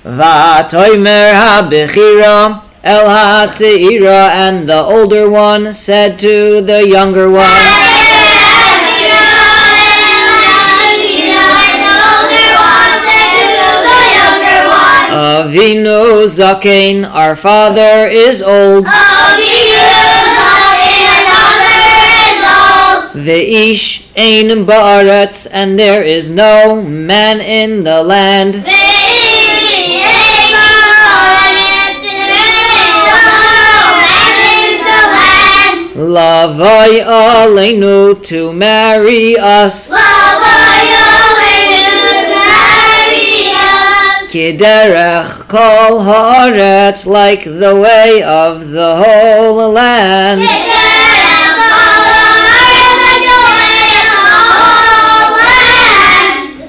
Va'toimer ha'bechira el ha'tzeira, and the older one said to the younger one, Avinu Zakein, our father is old. Ve'ish ein ba'aretz, and there is no man in the land. Lavai aleinu, to marry us. Kiderech kol haaretz, like the way of the whole land.